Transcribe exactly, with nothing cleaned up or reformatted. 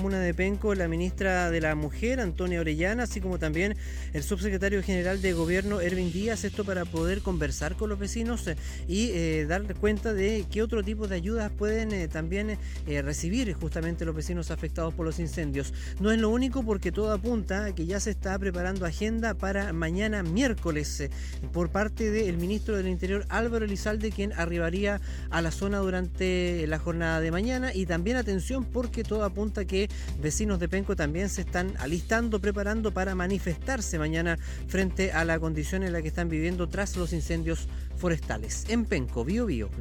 comuna de Penco la ministra de la Mujer, Antonia Orellana, así como también el subsecretario general de Gobierno, Erwin Díaz, esto para poder conversar con los vecinos eh, y eh, dar cuenta de qué otro tipo de ayudas pueden eh, también eh, recibir justamente los vecinos afectados por los incendios. No es lo único, porque todo apunta a que ya se está preparando agenda para mañana miércoles eh, por parte del ministro del Interior, Álvaro Elizalde, quien arribaría a la zona durante la jornada de mañana. Y también atención, porque todo apunta a que vecinos de Penco también se están alistando, preparando para manifestarse mañana frente a la condición en la que están viviendo tras los incendios forestales. En Penco, Bío Bío.